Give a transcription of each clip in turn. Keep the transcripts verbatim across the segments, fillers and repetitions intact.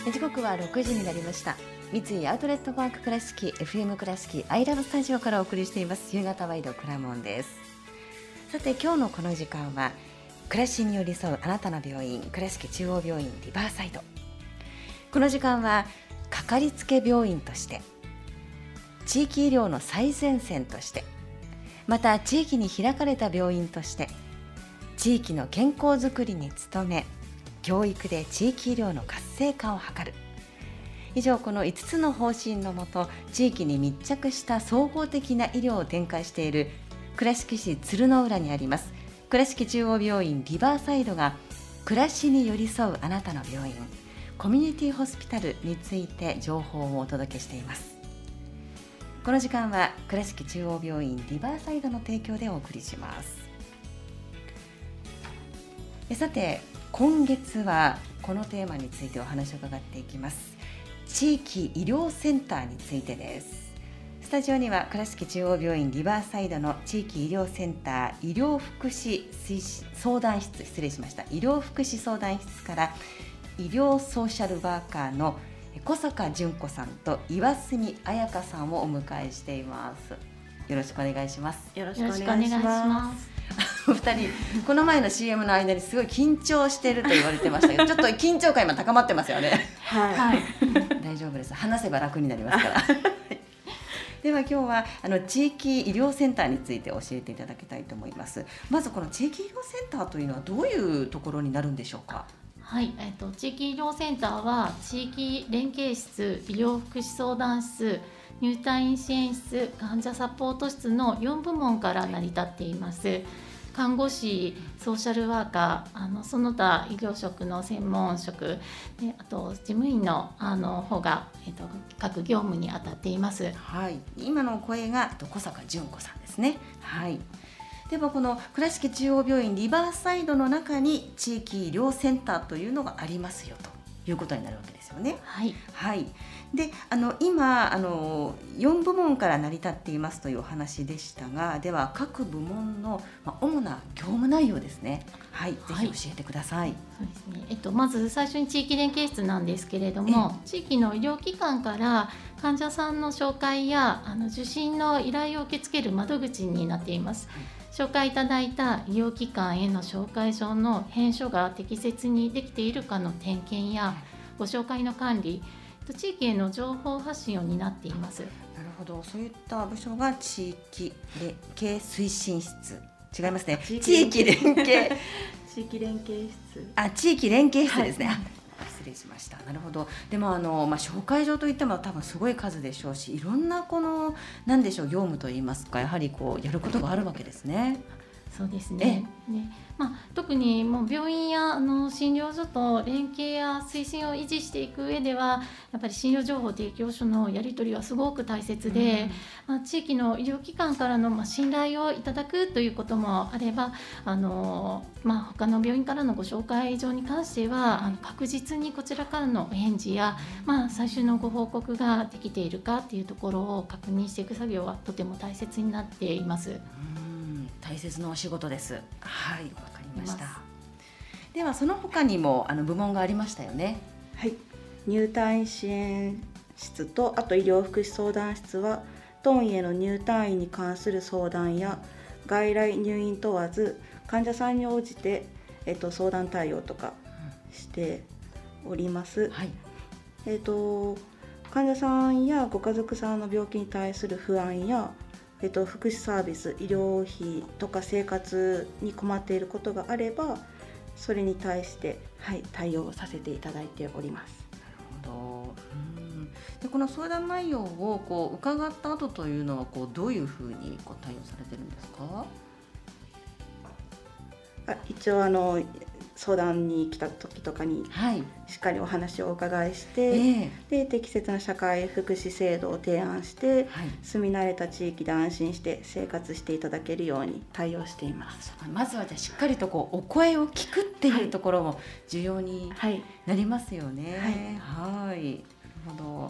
時刻はろくじになりました。三井アウトレットパーク倉敷 エフエム 倉敷アイラブスタジオからお送りしています夕方ワイドくらもんです。さて今日のこの時間は暮らしに寄り添うあなたの病院倉敷中央病院リバーサイド。この時間はかかりつけ病院として地域医療の最前線としてまた地域に開かれた病院として地域の健康づくりに努め教育で地域医療の活性化を図る。以上このいつつの方針のもと地域に密着した総合的な医療を展開している倉敷市鶴の浦にあります倉敷中央病院リバーサイドが暮らしに寄り添うあなたの病院コミュニティホスピタルについて情報をお届けしています。この時間は倉敷中央病院リバーサイドの提供でお送りします。さて今月はこのテーマについてお話を伺っていきます。地域医療センターについてです。スタジオには倉敷中央病院リバーサイドの地域医療センター医療福祉推進相談室失礼しました医療福祉相談室から医療ソーシャルワーカーの小坂純子さんと岩住彩香さんをお迎えしています。よろしくお願いします。 よろしくお願いします。 お二人この前の シーエム の間にすごい緊張していると言われてましたけどちょっと緊張感今高まってますよね。 はい、 大丈夫です。話せば楽になりますからでは今日はあの地域医療センターについて教えていただきたいと思います。まずこの地域医療センターというのはどういうところになるんでしょうか。 はい、えっと、地域医療センターは地域連携室、医療福祉相談室、入退院支援室、患者サポート室のよん部門から成り立っています。看護師、ソーシャルワーカー、あのその他医療職の専門職で、あと事務員のあの方が、えっと、各業務に当たっています。 はい、今の声が小坂純子さんですね。はい。ではこの倉敷中央病院リバーサイドの中に地域医療センターというのがありますよということになるわけですよね。 はい、 はい、であの今あのよん部門から成り立っていますというお話でしたが、では各部門の、まあ、主な業務内容ですね。はい、ぜひ教えてください。 そうですね、えっと、まず最初に地域連携室なんですけれども、地域の医療機関から患者さんの紹介やあの受診の依頼を受け付ける窓口になっています。はい、紹介いただいた医療機関への紹介状の返書が適切にできているかの点検やご紹介の管理、地域への情報発信を担っています。 なるほど、そういった部署が地域連携推進室、違いますね、地域連携地域連携室、 あ、地域連携室ですね、はい、失礼しました。なるほど。でもあの、まあ、紹介状といっても多分すごい数でしょうし、いろんなこの何でしょう業務といいますか、やはりこうやることがあるわけですね。 そうですね。ね、まあ、特にもう病院やあの診療所と連携や推進を維持していく上ではやっぱり診療情報提供書のやり取りはすごく大切で、うん、まあ、地域の医療機関からのまあ信頼をいただくということもあれば、あの、まあ、他の病院からのご紹介状に関してはあの確実にこちらからのお返事や、まあ、最終のご報告ができているかというところを確認していく作業はとても大切になっています。うん、 大切なお仕事です。はい、わかりました。ではその他にもあの部門がありましたよね。 はい、入退院支援室とあと医療福祉相談室は当院への入退院に関する相談や外来入院問わず患者さんに応じて、えっと、相談対応とかしております。はい、えっと、患者さんやご家族さんの病気に対する不安やえっと、福祉サービス、医療費とか生活に困っていることがあればそれに対して、はい、対応させていただいております。 なるほど。うん、でこの相談内容をこう伺った後というのはこうどういうふうにこう対応されてるんですか。 あ、一応あの相談に来た時とかにしっかりお話をお伺いして、はい、えー、で適切な社会福祉制度を提案して、はい、住み慣れた地域で安心して生活していただけるように対応しています。 まずはじゃあしっかりとこうお声を聞くっていうところも重要になりますよね。はい、はい、はい、なるほど。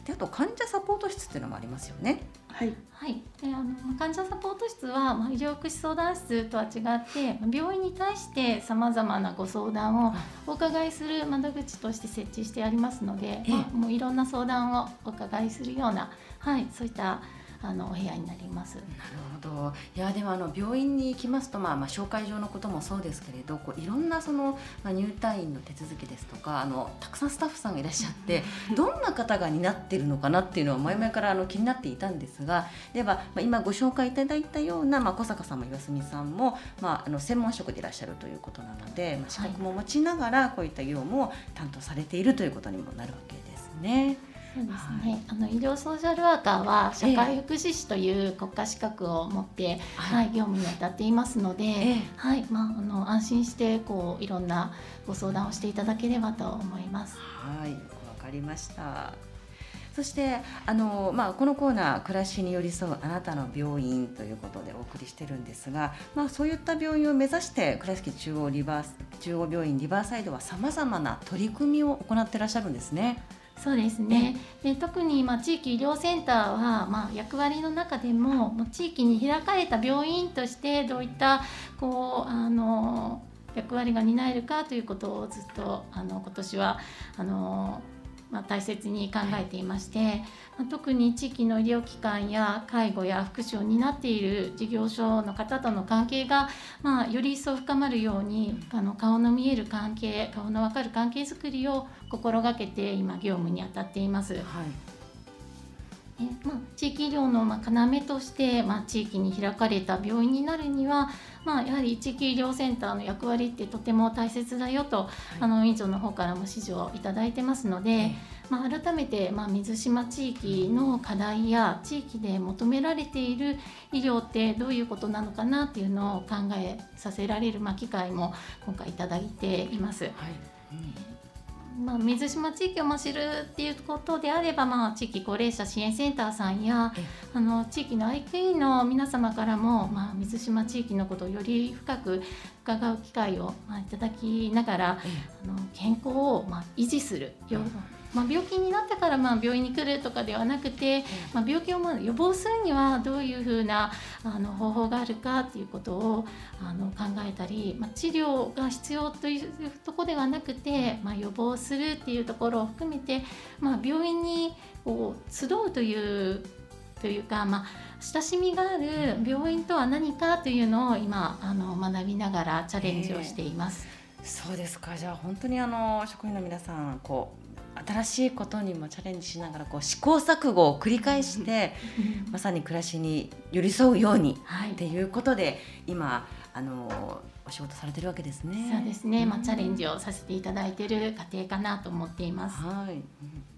であと患者サポート室っていうのもありますよね。 はい、 はい、であの患者サポート室は、まあ、医療福祉相談室とは違って病院に対してさまざまなご相談をお伺いする窓口として設置してありますので、 ええ、 まあ、もういろんな相談をお伺いするような、はい、そういったあのお部屋になります。なるほど。いやでもあの病院に行きますと、まあ、まあ紹介状のこともそうですけれど、こういろんなその、まあ、入退院の手続きですとか、あのたくさんスタッフさんがいらっしゃってどんな方が担っているのかなっていうのは前々からあの気になっていたんですが、では、まあ、今ご紹介いただいたような、まあ、小坂さんも岩澄さんも、まあ、あの専門職でいらっしゃるということなので、まあ、資格も持ちながらこういった業務を担当されているということにもなるわけですね。 そうですね、はい、あの医療ソーシャルワーカーは社会福祉士という国家資格を持って、えーはい、業務に当たっていますので、えーはいまあ、あの安心してこういろんなご相談をしていただければと思います。 はい、わかりました。そしてあの、まあ、このコーナー暮らしに寄り添うあなたの病院ということでお送りしてるんですが、まあ、そういった病院を目指して倉敷中央リバース中央病院リバーサイドはさまざまな取り組みを行っていらっしゃるんですね。 そうですね、で特にまあ地域医療センターはまあ役割の中でも地域に開かれた病院としてどういったこうあの役割が担えるかということをずっとあの今年はあのまあ、大切に考えていまして、まあ、特に地域の医療機関や介護や福祉を担っている事業所の方との関係が、まあ、より一層深まるようにあの顔の見える関係顔の分かる関係づくりを心がけて今業務に当たっています。はい、えまあ、地域医療のまあ要として、まあ、地域に開かれた病院になるには、まあ、やはり地域医療センターの役割ってとても大切だよと、はい、あの院長の方からも指示をいただいてますので、はい、まあ、改めて、まあ、水島地域の課題や地域で求められている医療ってどういうことなのかなっていうのを考えさせられる、まあ、機会も今回いただいています。はい、うん、まあ、水島地域を知るっていうことであれば、まあ、地域高齢者支援センターさんやあの地域の アイキューイー の皆様からも、まあ、水島地域のことをより深く伺う機会を、まあ、いただきながら、あの健康を、まあ、維持するような、まあ、病気になったからまあ病院に来るとかではなくて、まあ、病気をまあ予防するにはどういうふうなあの方法があるかということをあの考えたり、まあ、治療が必要というところではなくて、まあ、予防するっていうところを含めて、まあ、病院にこう集うというというか、まあ、親しみがある病院とは何かというのを今あの学びながらチャレンジをしています。 えー、そうですか。じゃあ本当にあの職員の皆さんこう新しいことにもチャレンジしながらこう試行錯誤を繰り返して、うん、まさに暮らしに寄り添うように、はい、っていうことで今あのお仕事されてるわけですね。 そうですね、まあ、チャレンジをさせていただいている過程かなと思っています。 はい、うん、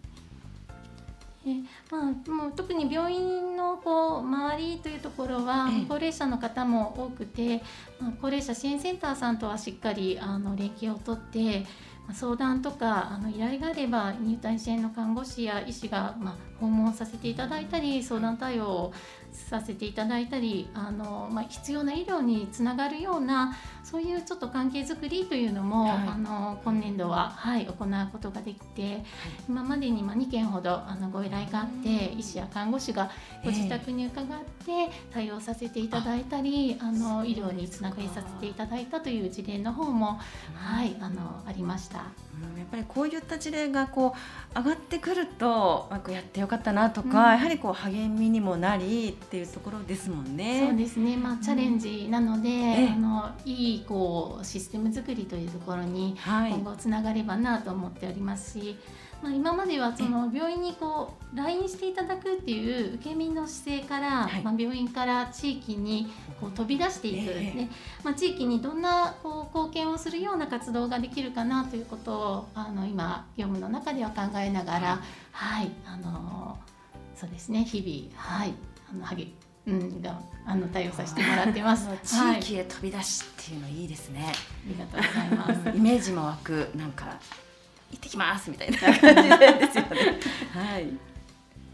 えまあ、もう特に病院のこう周りというところは高齢者の方も多くて、まあ、高齢者支援センターさんとはしっかりあの連携をとって相談とかあの依頼があれば入退院支援の看護師や医師が、まあ、訪問させていただいたり相談対応をさせていただいたりあの、まあ、必要な医療につながるようなそういうちょっと関係づくりというのも、はい、あの今年度は、はい、行うことができて、はい、今までににけんほどあのご依頼があって医師や看護師がご自宅に伺って対応させていただいたり、えー、あの医療につながりさせていただいたという事例の方も、はい、あのありました。 うん、やっぱりこういった事例がこう上がってくるとなんかやってよかったなとか、うん、やはりこう励みにもなりっていうところですもんね。 そうですね、まあ、チャレンジなので、うん、あのいいこうシステム作りというところに今後つながればなと思っておりますし、はい、まあ、今まではその病院にこう ライン していただくっていう受け身の姿勢から、はい、まあ、病院から地域にこう飛び出していく、ね、まあ、地域にどんなこう貢献をするような活動ができるかなということをあの今業務の中では考えながら、はい、あのそうですね、日々、はい、あの励うん、があの対応させてもらってます。 地域へ飛び出しっていうのいいですね。 ありがとうございます。 イメージも湧く、なんか行ってきますみたいな感じですよね。はい。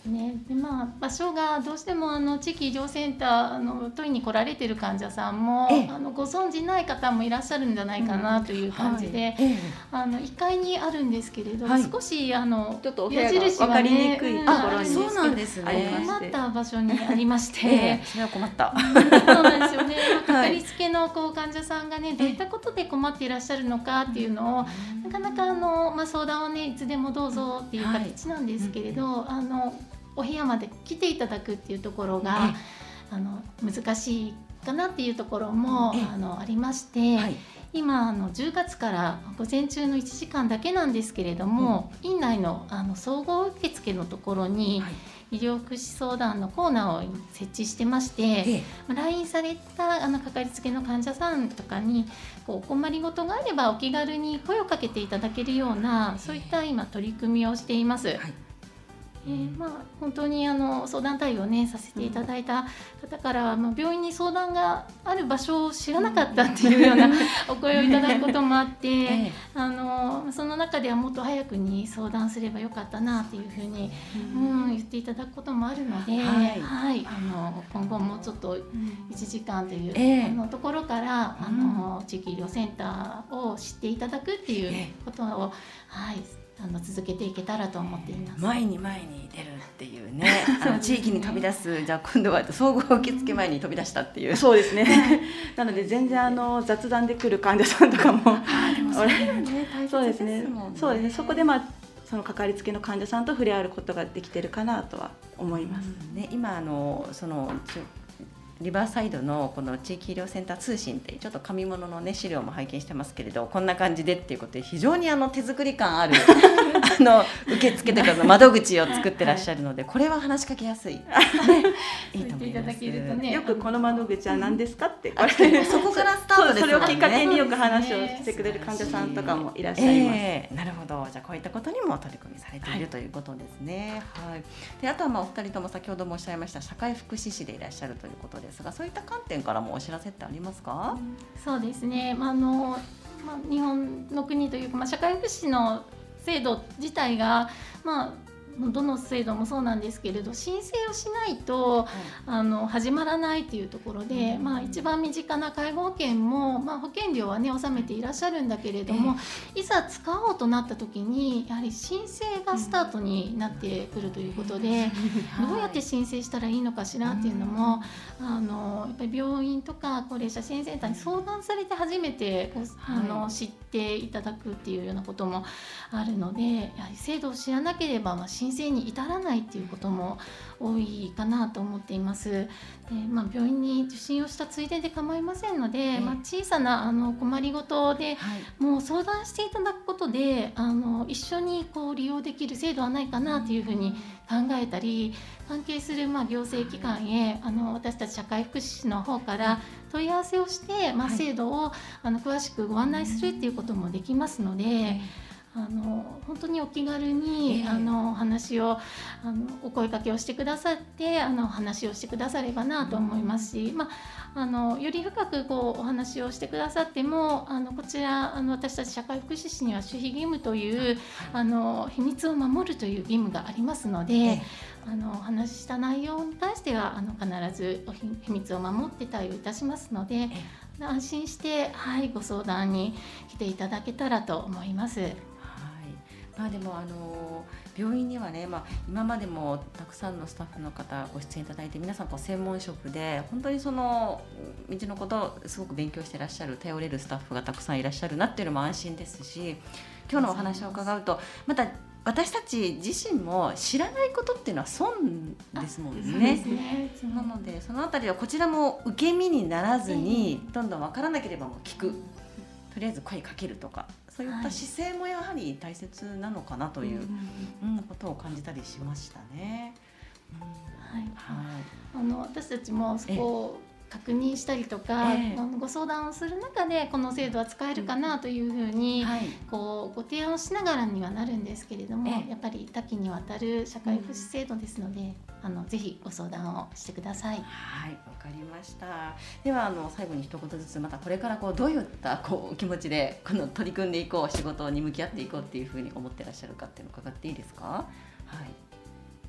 ですね。で、まあ、場所がどうしてもあの地域医療センターあの問いに来られている患者さんも、ええ、あのご存じない方もいらっしゃるんじゃないかなという感じで、うんはいええ、あのいっかいにあるんですけれど、はい、少しあのちょっとお部屋が分かりにくいところに、 そうなんですね、 困った場所にありまして、 ええ、それは困った。 そうなんですよね。かかりつけのこう患者さんがね、どういったことで困っていらっしゃるのかっていうのを、なかなかあの、まあ、相談をねいつでもどうぞっていう形なんですけれど、はい、あのお部屋まで来ていただくっていうところが、あの難しいかなっていうところもあのありまして、はい、今あのじゅうがつから午前中のいちじかんだけなんですけれども、うん、院内 の, あの総合受付のところに、はい、医療福祉相談のコーナーを設置してまして、ええ、来院されたあのかかりつけの患者さんとかにこうお困りごとがあればお気軽に声をかけていただけるような、そういった今取り組みをしています。はい、えーまあ、本当にあの相談対応を、ね、させていただいた方からは、まあ、病院に相談がある場所を知らなかったっていうようなお声をいただくこともあって、ええ、あのその中ではもっと早くに相談すればよかったなっていうふうに、うん、言っていただくこともあるので、はいはい、あの今後もちょっといちじかんという、え、あのところからあの地域医療センターを知っていただくっていうことを、はいあの続けていけたらと思っています。 前に前に出るっていうね、あの地域に飛び出す、じゃあ今度は総合受付前に飛び出したっていう、 そうですねなので全然あの雑談で来る患者さんとかもそうですね、そうですね、そこでまあそのかかりつけの患者さんと触れ合うことができてるかなとは思います、 うんね、今あのそのリバーサイドのこの地域医療センター通信ってちょっと紙物の、ね、資料も拝見してますけれど、こんな感じでっていうことで非常にあの手作り感あるあの受付というか窓口を作ってらっしゃるので、これは話しかけやすい、ね、いいと思います。 ね、 よくこの窓口は何ですかって、 うん、そこからスタートですもんね。 それをきっかけによく話をしてくれる患者さんとかもいらっしゃいます、 えー、なるほど。じゃあこういったことにも取り組みされている、はい、ということですね、はい、であとはまあお二人とも先ほどもおっしゃいました社会福祉士でいらっしゃるということですが、そういった観点からもお知らせってありますか？うん、 そうですね、まああのまあ、日本の国というか、まあ、社会福祉の制度自体が、まあどの制度もそうなんですけれど、申請をしないと、はい、あの始まらないというところで、うんまあ、一番身近な介護保険も、まあ、保険料はね納めていらっしゃるんだけれども、えー、いざ使おうとなった時にやはり申請がスタートになってくるということで、うん、どうやって申請したらいいのかしらっていうのも、うん、あのやっぱり病院とか高齢者支援センターに相談されて初めてあの、はい、知っていただくっていうようなこともあるので、やはり制度を知らなければ、まあ申請に至らないっていうことも多いかなと思っています。で、まあ、病院に受診をしたついでで構いませんので、えーまあ、小さなあの困りごとで、はい、もう相談していただくことであの一緒にこう利用できる制度はないかなというふうに考えたり、関係するまあ行政機関へあの私たち社会福祉士の方から問い合わせをして、まあ、制度をあの詳しくご案内するっていうこともできますので、えーあの本当にお気軽に、えー、あの話をあのお声かけをしてくださってあの話をしてくださればなと思いますし、まあ、あのより深くこうお話をしてくださってもあのこちらあの私たち社会福祉士には守秘義務という、はい、あの秘密を守るという義務がありますので、えー、あのお話しした内容に関してはあの必ず秘密を守って対応いたしますので、えー、安心して、はい、ご相談に来ていただけたらと思います。 まあ、でもあの病院にはね、まあ、今までもたくさんのスタッフの方ご出演いただいて、皆さんこう専門職で本当にその道のことをすごく勉強していらっしゃる頼れるスタッフがたくさんいらっしゃるなっていうのも安心ですし、今日のお話を伺うとまた私たち自身も知らないことっていうのは損ですもんね。そうですね。なのでそのあたりはこちらも受け身にならずに、どんどん分からなければもう聞く、とりあえず声かけるとか、そういった姿勢もやはり大切なのかなという、うんうん、ことを感じたりしましたね。うんはいはい、あの私たちもそこを確認したりとか、えー、ご相談をする中でこの制度は使えるかなというふうに、うんはい、こうご提案をしながらにはなるんですけれども、えー、やっぱり多岐にわたる社会福祉制度ですので、うん、あのぜひご相談をしてください。 はい、わかりました。ではあの最後に一言ずつ、またこれからこうどういったこう気持ちでこの取り組んでいこう、仕事に向き合っていこうっていうふうに思ってらっしゃるかっていうのを伺っていいですか？はい。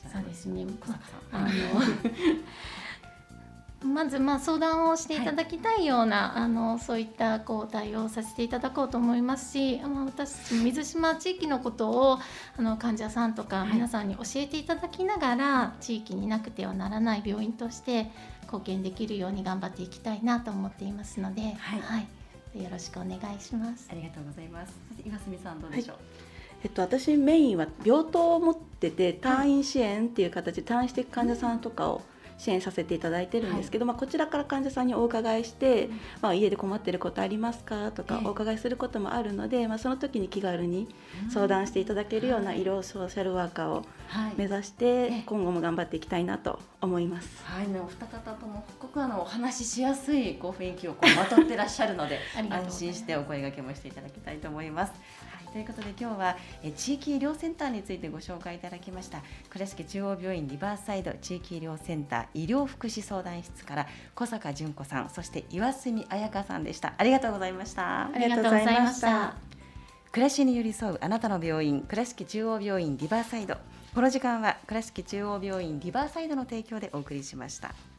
そうですね。 小坂さん、 あのまずまあ相談をしていただきたいような、はい、あのそういったこう対応をさせていただこうと思いますし、まあ、私たち水島地域のことをあの患者さんとか皆さんに教えていただきながら、はい、地域になくてはならない病院として貢献できるように頑張っていきたいなと思っていますので、はい、はい、よろしくお願いします。 ありがとうございます。そして岩澄さんどうでしょう。はい、 えっと、私メインは病棟を持ってて退院支援っていう形で退院していく患者さんとかを支援させていただいてるんですけど、はい、まあ、こちらから患者さんにお伺いして、うん、まあ、家で困ってることありますかとかお伺いすることもあるので、えーまあ、その時に気軽に相談していただけるような医療ソーシャルワーカーを目指して今後も頑張っていきたいなと思います。 はい、ね、お二方ともすごくあのお話ししやすいこう雰囲気をこうまとってらっしゃるので安心してお声掛けもしていただきたいと思います。ということで今日はえ地域医療センターについてご紹介いただきました倉敷中央病院リバーサイド地域医療センター医療福祉相談室から小坂純子さん、そして岩澄彩香さんでした。ありがとうございました。 ありがとうございました。 暮らしに寄り添うあなたの病院、倉敷中央病院リバーサイド。この時間は倉敷中央病院リバーサイドの提供でお送りしました。